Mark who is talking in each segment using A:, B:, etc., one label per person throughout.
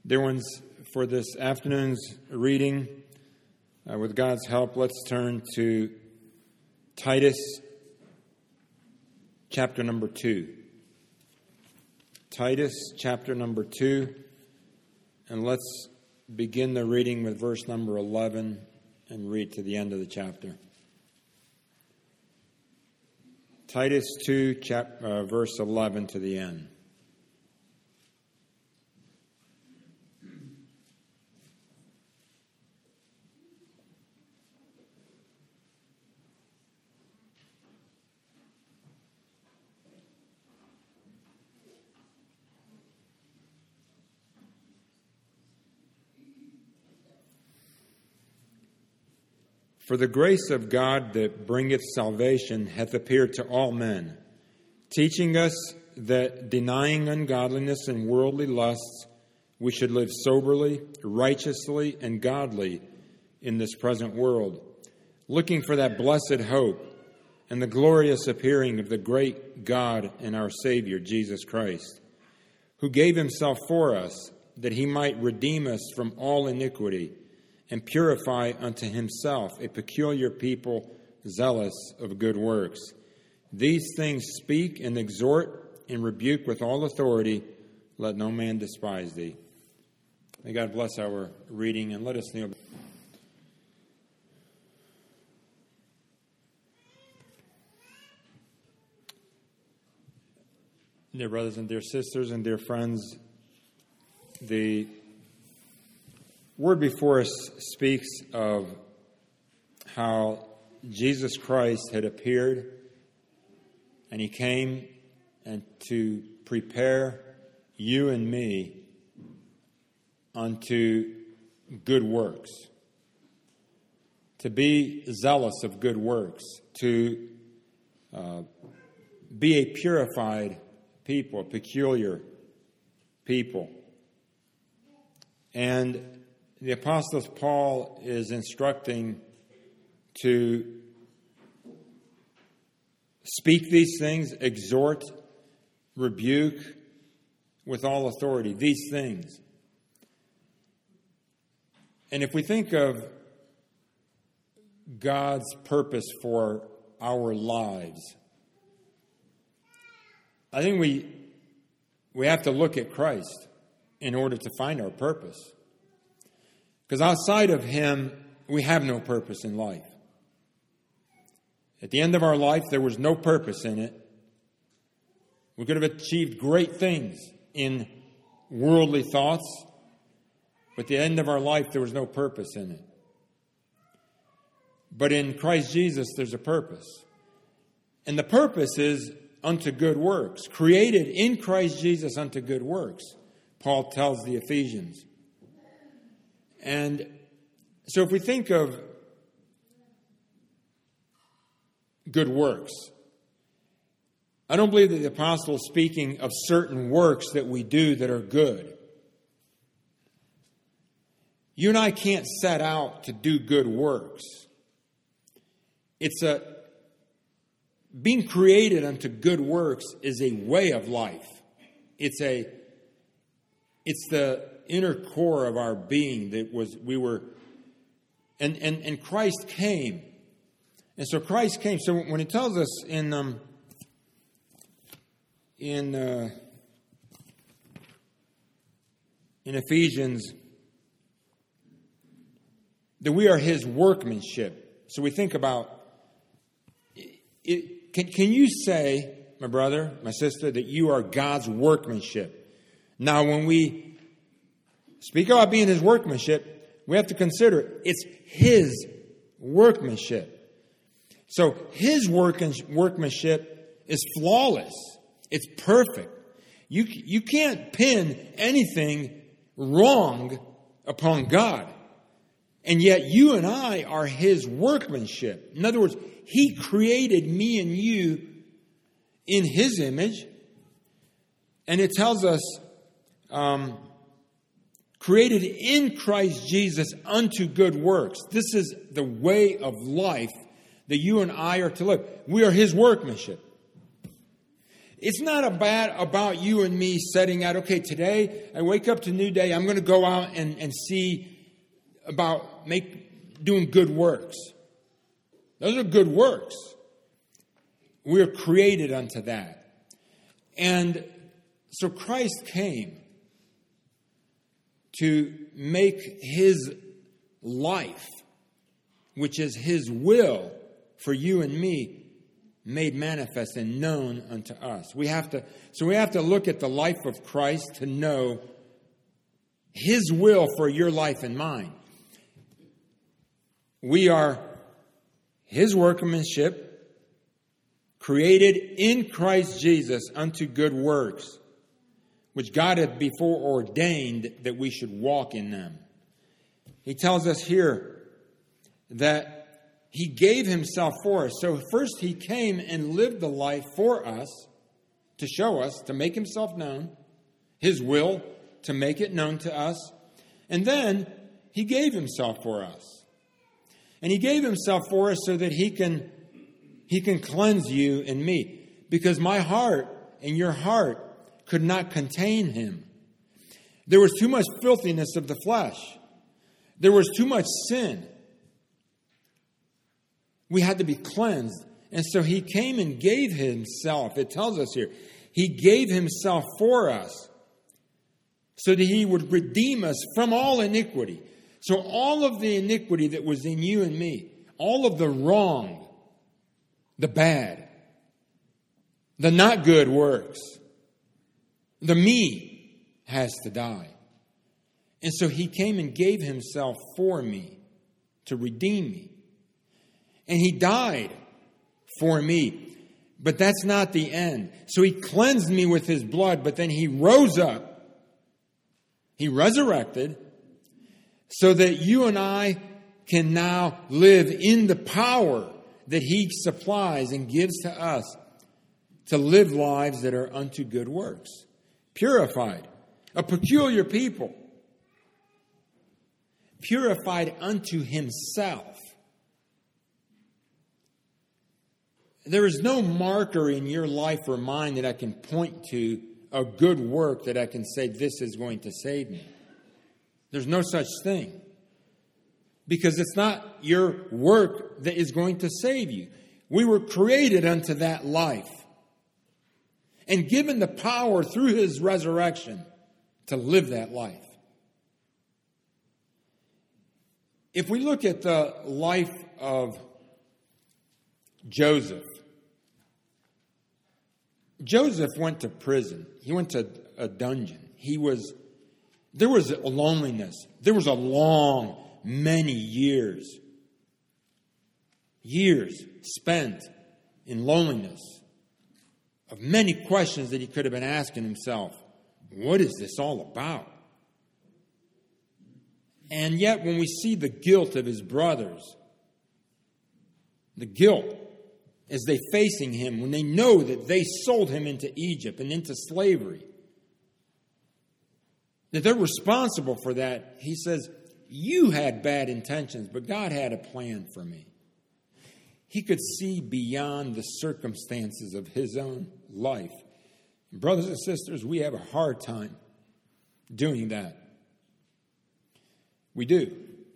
A: Dear ones, for this afternoon's reading, with God's help, let's turn to Titus chapter number 2. Titus chapter number 2, and let's begin the reading with verse number 11 and read to the end of the chapter. Titus 2, verse 11 to the end. For the grace of God that bringeth salvation hath appeared to all men, teaching us that denying ungodliness and worldly lusts, we should live soberly, righteously, and godly in this present world, looking for that blessed hope and the glorious appearing of the great God and our Savior, Jesus Christ, who gave himself for us, that he might redeem us from all iniquity, and purify unto himself a peculiar people zealous of good works. These things speak and exhort and rebuke with all authority. Let no man despise thee. May God bless our reading, and let us kneel. Dear brothers and dear sisters and dear friends, the word before us speaks of how Jesus Christ had appeared, and he came and to prepare you and me unto good works, to be zealous of good works, to be a purified people, a peculiar people. And the Apostle Paul is instructing to speak these things, exhort, rebuke with all authority, these things. And if we think of God's purpose for our lives, I think we have to look at Christ in order to find our purpose. Because outside of him, we have no purpose in life. At the end of our life, there was no purpose in it. We could have achieved great things in worldly thoughts, but at the end of our life, there was no purpose in it. But in Christ Jesus, there's a purpose. And the purpose is unto good works, created in Christ Jesus unto good works, Paul tells the Ephesians. And so if we think of good works, I don't believe that the apostle is speaking of certain works that we do that are good. You and I can't set out to do good works. Being created unto good works is a way of life. It's the inner core of our being and Christ came. And so Christ came. So when he tells us in Ephesians that we are his workmanship. So we think about it. Can you say, my brother, my sister, that you are God's workmanship? Now, when we speak about being his workmanship, we have to consider it's his workmanship. So his workmanship is flawless. It's perfect. You can't pin anything wrong upon God. And yet you and I are his workmanship. In other words, he created me and you in his image. And it tells us, created in Christ Jesus unto good works. This is the way of life that you and I are to live. We are his workmanship. It's not about you and me setting out, okay, today I wake up to a new day, I'm going to go out and see about doing good works. Those are good works. We're created unto that. And so Christ came to make his life, which is his will for you and me, made manifest and known unto us. We have to look at the life of Christ to know his will for your life and mine. We are his workmanship, created in Christ Jesus unto good works, which God hath before ordained that we should walk in them. He tells us here that he gave himself for us. So first he came and lived the life for us, to show us, to make himself known, his will, to make it known to us. And then he gave himself for us. And he gave himself for us so that he can cleanse you and me. Because my heart and your heart could not contain him. There was too much filthiness of the flesh. There was too much sin. We had to be cleansed. And so he came and gave himself. It tells us here, he gave himself for us so that he would redeem us from all iniquity. So all of the iniquity that was in you and me, all of the wrong, the bad, the not good works, the me has to die. And so he came and gave himself for me to redeem me. And he died for me. But that's not the end. So he cleansed me with his blood, but then he rose up. He resurrected so that you and I can now live in the power that he supplies and gives to us to live lives that are unto good works. Purified. A peculiar people. Purified unto himself. There is no marker in your life or mine that I can point to a good work that I can say this is going to save me. There's no such thing. Because it's not your work that is going to save you. We were created unto that life. And given the power through his resurrection to live that life. If we look at the life of Joseph. Joseph went to prison. He went to a dungeon. There was a loneliness. There was a long, many years spent in loneliness of many questions that he could have been asking himself. What is this all about? And yet when we see the guilt of his brothers, the guilt as they facing him, when they know that they sold him into Egypt and into slavery, that they're responsible for that, he says, you had bad intentions, but God had a plan for me. He could see beyond the circumstances of his own life. Brothers and sisters, we have a hard time doing that. We do.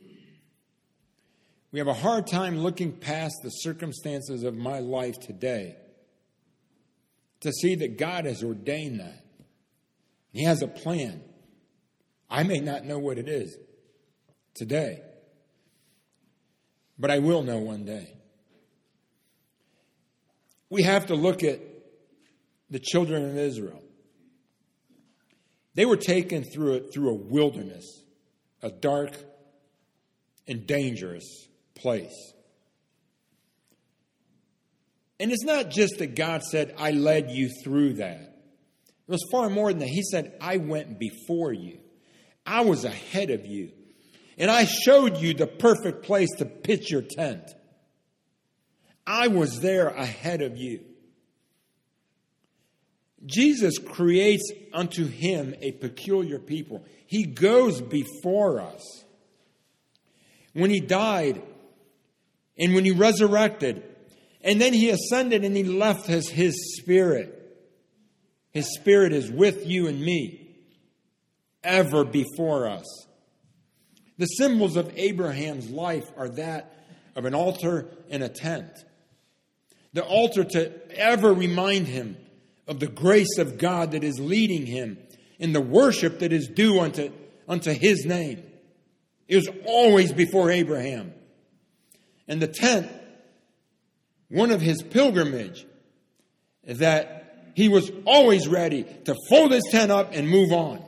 A: We have a hard time looking past the circumstances of my life today to see that God has ordained that. He has a plan. I may not know what it is today, but I will know one day. We have to look at the children of Israel. They were taken through a wilderness, a dark and dangerous place. And it's not just that God said, I led you through that. It was far more than that. He said, I went before you. I was ahead of you. And I showed you the perfect place to pitch your tent. I was there ahead of you. Jesus creates unto him a peculiar people. He goes before us. When he died and when he resurrected and then he ascended and he left us his spirit. His Spirit is with you and me, ever before us. The symbols of Abraham's life are that of an altar and a tent. The altar to ever remind him of the grace of God that is leading him in the worship that is due unto His name. It was always before Abraham. And the tent, one of his pilgrimage, that he was always ready to fold his tent up and move on.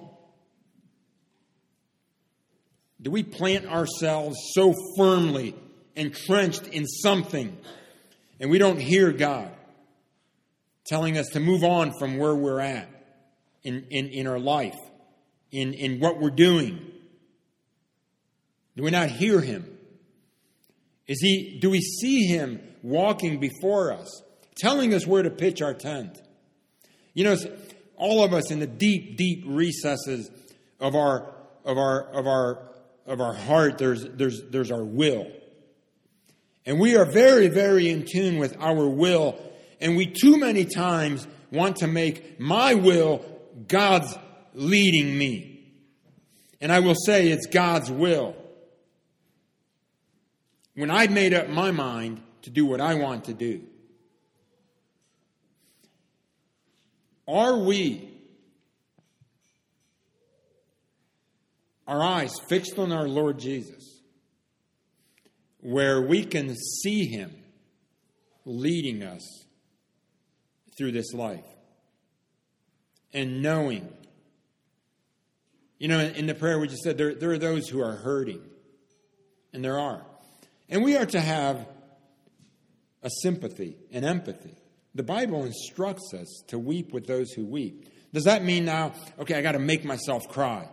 A: Do we plant ourselves so firmly entrenched in something and we don't hear God telling us to move on from where we're at in our life, in what we're doing? Do we not hear Him? Do we see Him walking before us, telling us where to pitch our tent? You know, all of us in the deep, deep recesses of our heart, there's our will. And we are very, very in tune with our will. And we too many times want to make my will God's leading me. And I will say it's God's will. When I've made up my mind to do what I want to do. Are our eyes fixed on our Lord Jesus, where we can see Him leading us through this life and knowing? You know, in the prayer we just said, there are those who are hurting, and there are. And we are to have a sympathy, an empathy. The Bible instructs us to weep with those who weep. Does that mean now, okay, I got to make myself cry?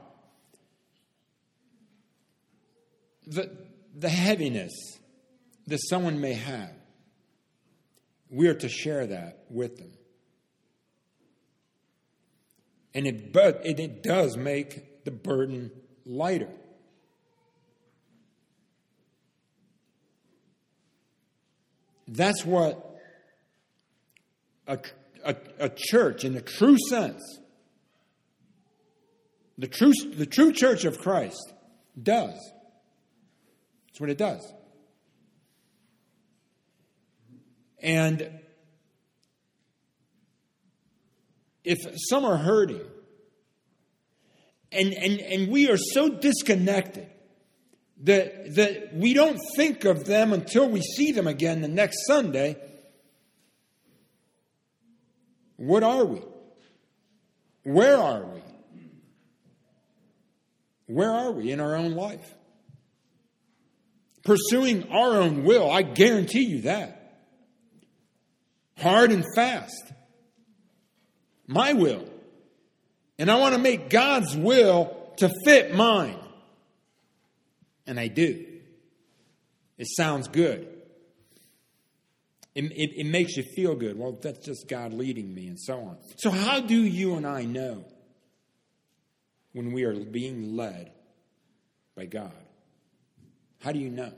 A: The heaviness that someone may have, we are to share that with them. And it does make the burden lighter. That's what a church, in the true sense, the true church of Christ does. That's what it does. And if some are hurting, and we are so disconnected that we don't think of them until we see them again the next Sunday, what are we? Where are we? Where are we in our own life? Pursuing our own will, I guarantee you that. Hard and fast. My will. And I want to make God's will to fit mine. And I do. It sounds good. It makes you feel good. Well, that's just God leading me and so on. So how do you and I know when we are being led by God? How do you know?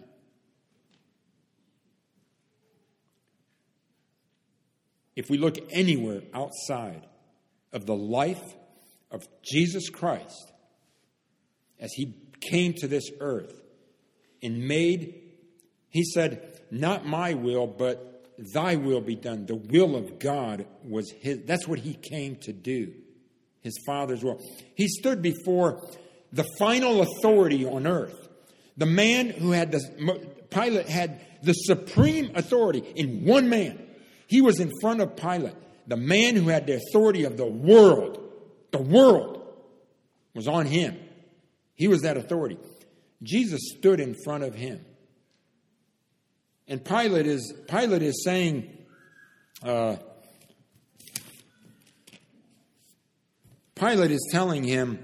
A: If we look anywhere outside of the life of Jesus Christ as He came to this earth and He said, not my will, but Thy will be done. The will of God was His. That's what He came to do. His Father's will. He stood before the final authority on earth. The man who had Pilate had the supreme authority in one man. He was in front of Pilate. The man who had the authority of the world was on him. He was that authority. Jesus stood in front of him. And Pilate is saying, Pilate is telling him,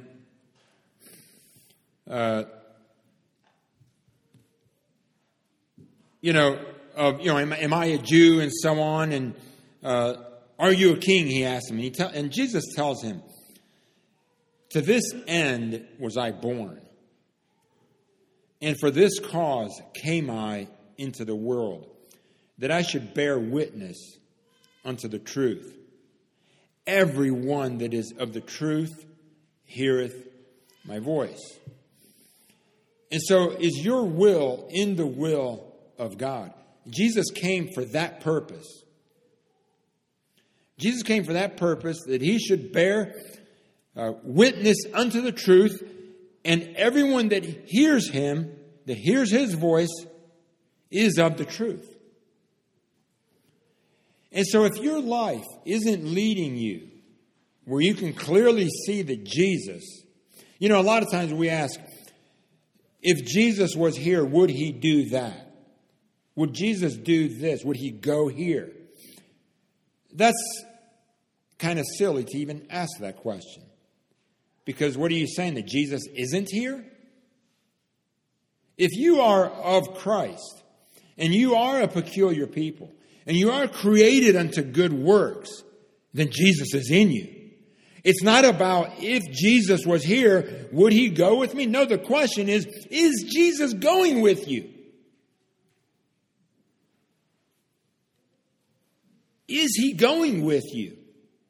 A: am I a Jew and so on? And are you a king? He asked him. And Jesus tells him, to this end was I born. And for this cause came I into the world, that I should bear witness unto the truth. every one that is of the truth heareth my voice. And so is your will in the will of God? Jesus came for that purpose. Jesus came for that purpose, that he should bear witness unto the truth, and everyone that hears him, that hears his voice, is of the truth. And so if your life isn't leading you where you can clearly see that Jesus, a lot of times we ask, if Jesus was here, would he do that? Would Jesus do this? Would he go here? That's kind of silly to even ask that question. Because what are you saying, that Jesus isn't here? If you are of Christ, and you are a peculiar people, and you are created unto good works, then Jesus is in you. It's not about if Jesus was here, would he go with me? No, the question is Jesus going with you? Is he going with you?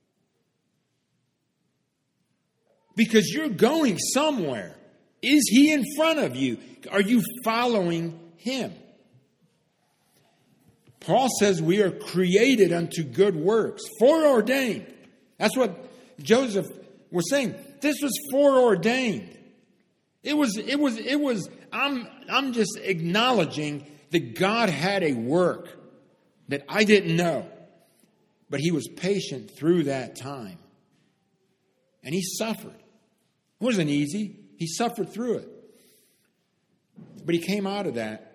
A: Because you're going somewhere. Is he in front of you? Are you following him? Paul says we are created unto good works, foreordained. That's what Joseph was saying. This was foreordained. I'm just acknowledging that God had a work that I didn't know. But he was patient through that time. And he suffered. It wasn't easy. He suffered through it. But he came out of that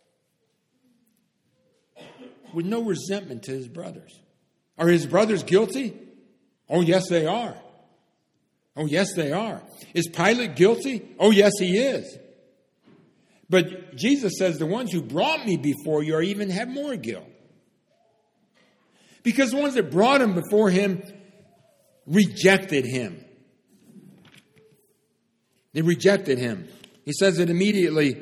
A: with no resentment to his brothers. Are his brothers guilty? Oh, yes, they are. Oh, yes, they are. Is Pilate guilty? Oh, yes, he is. But Jesus says the ones who brought me before you are even have more guilt. Because the ones that brought him before him rejected him. They rejected him. He says it immediately.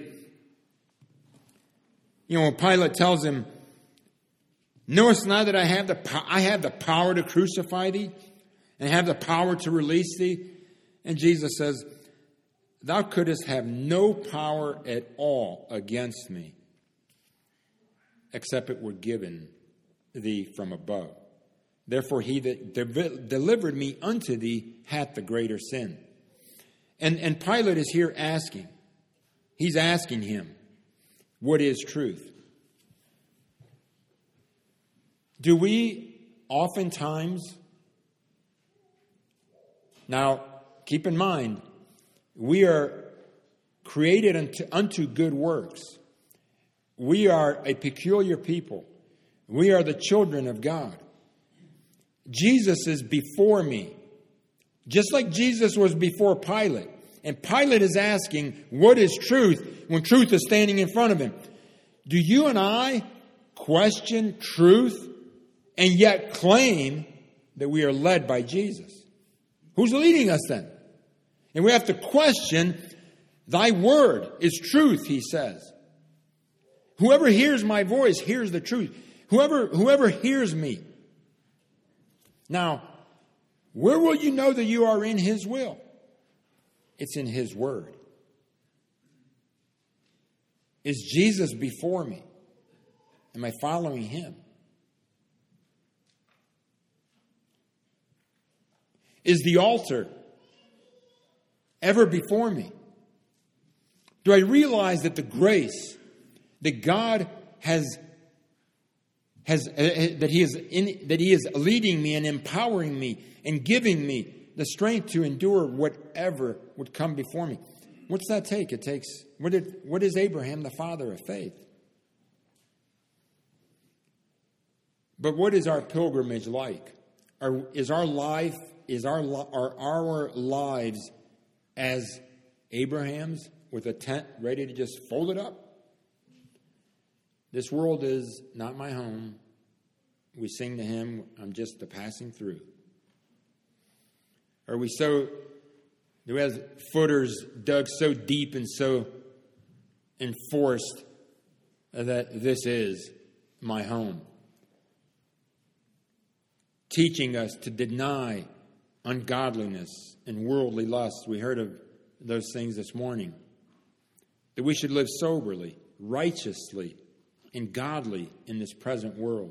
A: When Pilate tells him, knowest not that I have the power to crucify thee and have the power to release thee? And Jesus says, thou couldst have no power at all against me, except it were given thee from above. Therefore he that delivered me unto thee hath the greater sin. And Pilate is here asking. He's asking him, what is truth? Do we oftentimes, now keep in mind, we are created unto good works. We are a peculiar people. We are the children of God. Jesus is before me. Just like Jesus was before Pilate. And Pilate is asking, what is truth? When truth is standing in front of him. Do you and I question truth and yet claim that we are led by Jesus? Who's leading us then? And we have to question, thy word is truth, he says. Whoever hears my voice hears the truth. Whoever hears me. Now, where will you know that you are in his will? It's in his word. Is Jesus before me? Am I following him? Is the altar ever before me? Do I realize that the grace that God that he is leading me and empowering me and giving me the strength to endure whatever would come before me? What's that take? It takes, what is Abraham, the father of faith? But what is our pilgrimage like? Are our lives as Abraham's, with a tent ready to just fold it up? This world is not my home. We sing to him, I'm just a passing through. Are we so, do we have footers dug so deep and so enforced that this is my home? teaching us to deny ungodliness and worldly lusts. We heard of those things this morning. That we should live soberly, righteously, and godly in this present world.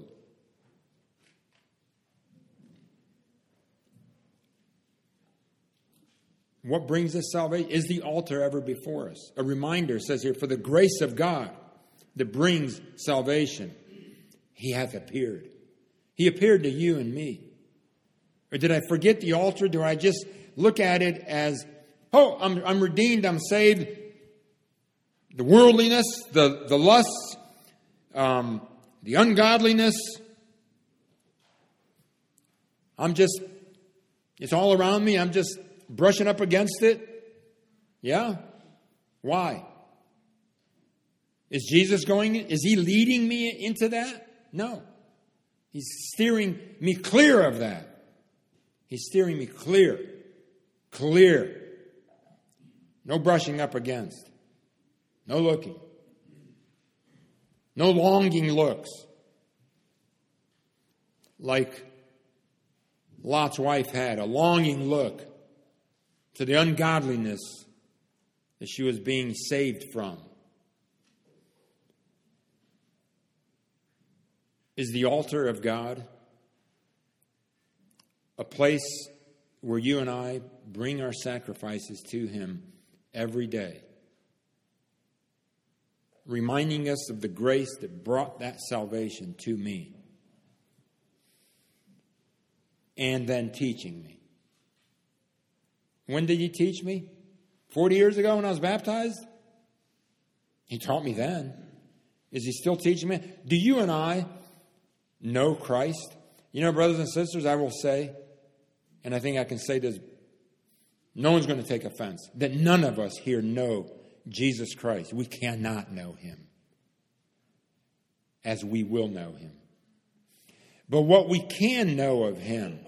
A: What brings us salvation? Is the altar ever before us? A reminder says here, for the grace of God that brings salvation, He hath appeared. He appeared to you and me. Or did I forget the altar? Do I just look at it as, oh, I'm redeemed, I'm saved? The worldliness, the lusts, the ungodliness. It's all around me. I'm just brushing up against it. Yeah? Why? Is Jesus is He leading me into that? No. He's steering me clear of that. He's steering me clear. Clear. No brushing up against. No looking. No longing looks. Like Lot's wife had, a longing look to the ungodliness that she was being saved from. Is the altar of God a place where you and I bring our sacrifices to Him every day, reminding us of the grace that brought that salvation to me, and then teaching me? When did He teach me? 40 years ago when I was baptized? He taught me then. Is He still teaching me? Do you and I know Christ? You know, brothers and sisters, I will say, and I think I can say this, no one's going to take offense, that none of us here know Jesus Christ. We cannot know Him as we will know Him. But what we can know of Him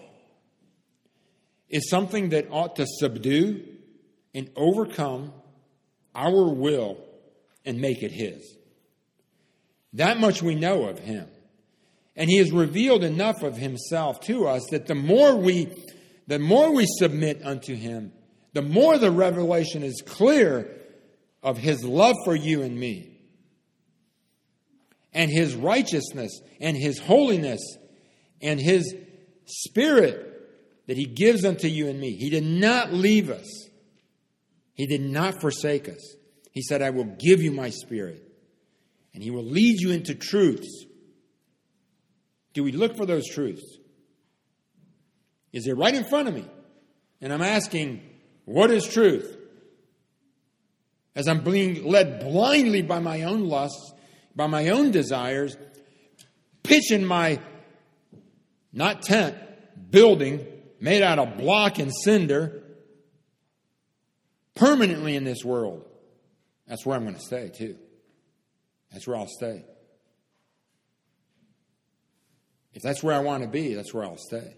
A: is something that ought to subdue and overcome our will and make it His. That much we know of Him. And He has revealed enough of Himself to us that the more we submit unto Him, the more the revelation is clear of His love for you and me, and His righteousness and His holiness and His Spirit that He gives unto you and me. He did not leave us. He did not forsake us. He said, I will give you my Spirit, and He will lead you into truths. Do we look for those truths? Is it right in front of me? And I'm asking, what is truth? As I'm being led blindly by my own lusts, by my own desires, pitching my, not tent, building made out of block and cinder permanently in this world. That's where I'm going to stay too. That's where I'll stay. If that's where I want to be, that's where I'll stay.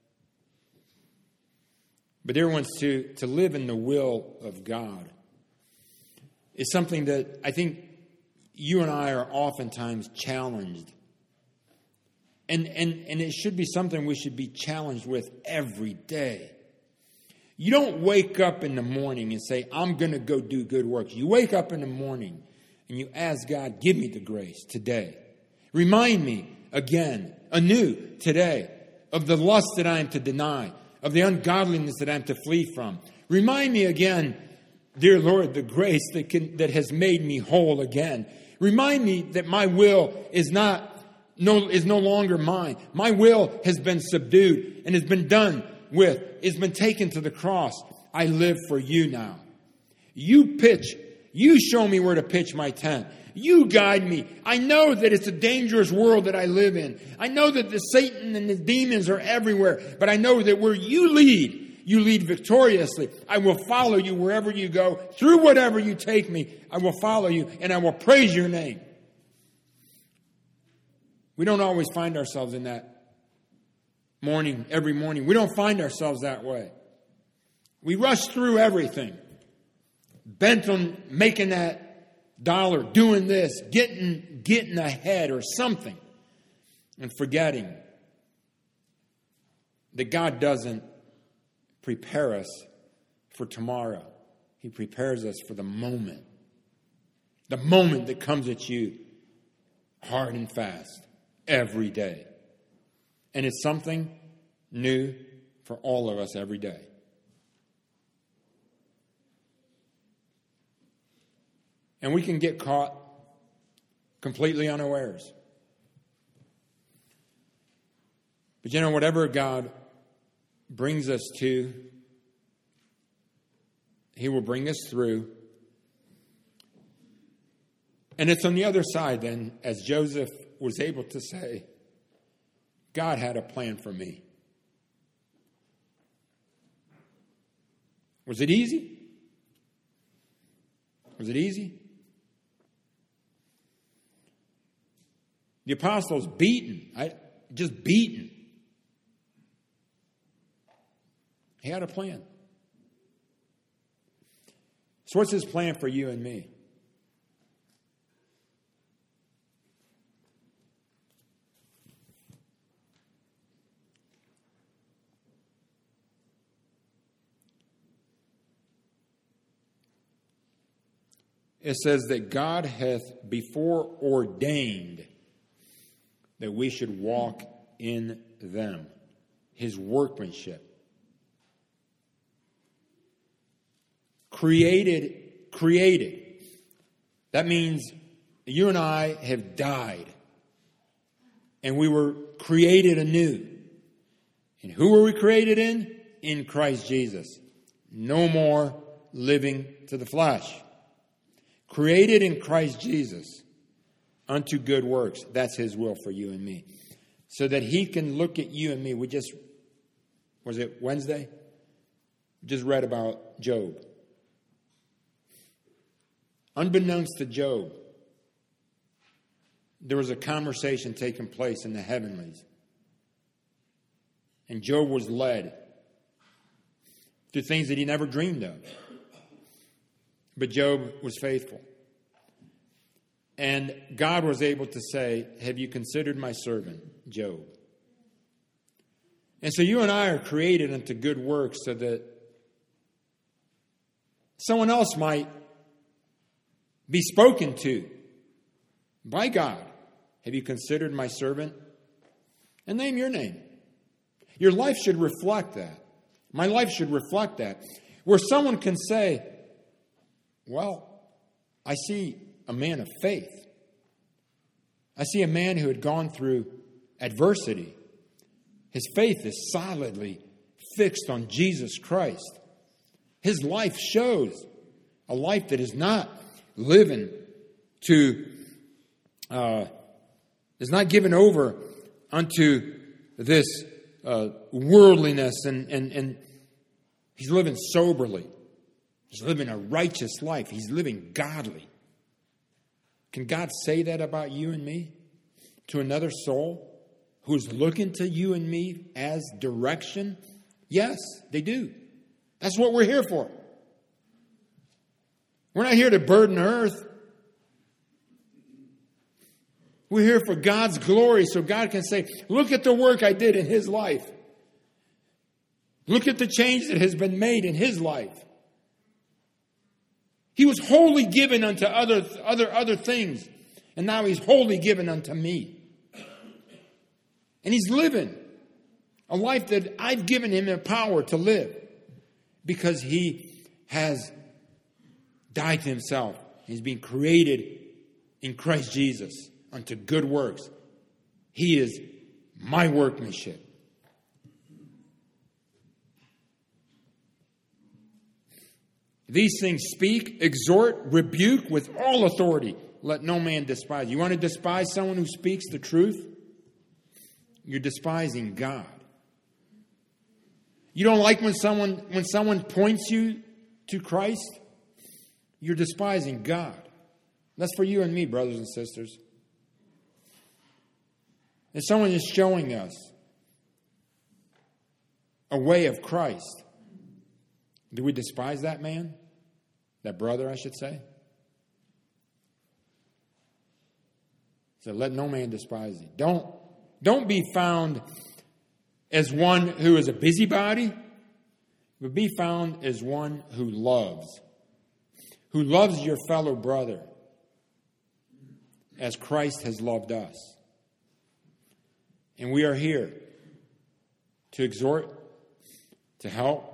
A: But dear ones, to live in the will of God is something that I think you and I are oftentimes challenged. And it should be something we should be challenged with every day. You don't wake up in the morning and say, I'm going to go do good works. You wake up in the morning and you ask God, give me the grace today. Remind me again, anew today, of the lust that I am to deny, of the ungodliness that I am to flee from. Remind me again, dear Lord, the grace that has made me whole again. Remind me that my will is no longer mine. My will has been subdued and has been done with. It's been taken to the cross. I live for you now. You show me where to pitch my tent. You guide me. I know that it's a dangerous world that I live in. I know that the Satan and the demons are everywhere. But I know that where you lead victoriously. I will follow you wherever you go. Through whatever you take me, I will follow you and I will praise your name. We don't always find ourselves in that morning, every morning. We don't find ourselves that way. We rush through everything, bent on making that dollar, doing this, getting ahead or something, and forgetting that God doesn't prepare us for tomorrow. He prepares us for the moment that comes at you hard and fast every day. And it's something new for all of us every day. And we can get caught completely unawares. But you know, whatever God brings us to, He will bring us through. And it's on the other side then, as Joseph was able to say, God had a plan for me. Was it easy? Was it easy? The apostles beaten. Just beaten. He had a plan. So what's His plan for you and me? It says that God hath before ordained that we should walk in them. His workmanship. Created. That means you and I have died. And we were created anew. And who were we created in? In Christ Jesus. No more living to the flesh. Created in Christ Jesus unto good works. That's His will for you and me. So that He can look at you and me. Was it Wednesday? Just read about Job. Unbeknownst to Job, there was a conversation taking place in the heavenlies. And Job was led to things that he never dreamed of. But Job was faithful. And God was able to say, have you considered my servant, Job? And so you and I are created unto good works so that someone else might be spoken to by God. Have you considered my servant? And name your name. Your life should reflect that. My life should reflect that. Where someone can say, well, I see a man of faith. I see a man who had gone through adversity. His faith is solidly fixed on Jesus Christ. His life shows a life that is not living to, is not given over unto this worldliness, and he's living soberly. He's living a righteous life. He's living godly. Can God say that about you and me to another soul who's looking to you and me as direction? Yes, they do. That's what we're here for. We're not here to burden earth. We're here for God's glory so God can say, look at the work I did in His life. Look at the change that has been made in His life. He was wholly given unto other things. And now He's wholly given unto me. And He's living a life that I've given Him the power to live. Because He has died to Himself. He's been created in Christ Jesus unto good works. He is my workmanship. These things speak, exhort, rebuke with all authority. Let no man despise. You want to despise someone who speaks the truth? You're despising God. You don't like when someone points you to Christ? You're despising God. That's for you and me, brothers and sisters. If someone is showing us a way of Christ, do we despise that man? That brother, I should say? So let no man despise thee. Don't be found as one who is a busybody, but be found as one who loves your fellow brother as Christ has loved us. And we are here to exhort, to help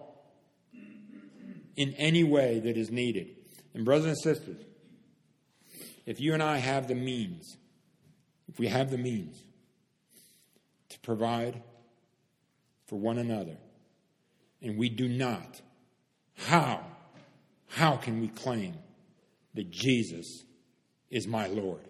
A: in any way that is needed. And brothers and sisters, if you and I have the means, if we have the means to provide for one another, and we do not, how can we claim that Jesus is my Lord?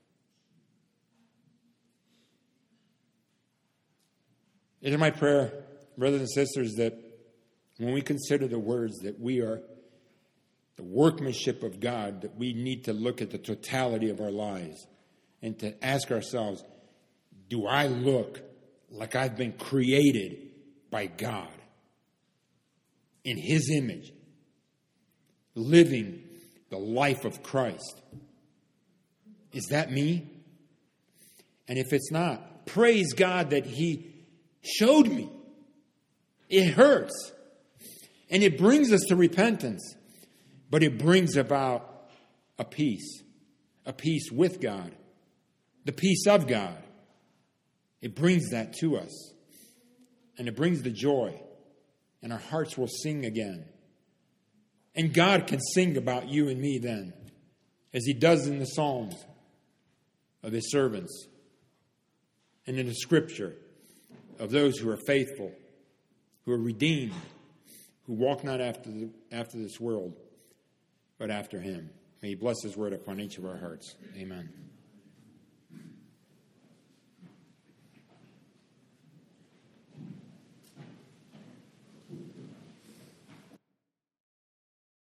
A: It is my prayer, brothers and sisters, that when we consider the words that we are the workmanship of God, that we need to look at the totality of our lives and to ask ourselves, do I look like I've been created by God in His image, living the life of Christ? Is that me? And if it's not, praise God that He showed me. It hurts. And it brings us to repentance. But it brings about a peace with God, the peace of God. It brings that to us. And it brings the joy. And our hearts will sing again. And God can sing about you and me then, as He does in the Psalms of His servants and in the Scripture of those who are faithful, who are redeemed, who walk not after this world, but after Him. May He bless His word upon each of our hearts. Amen.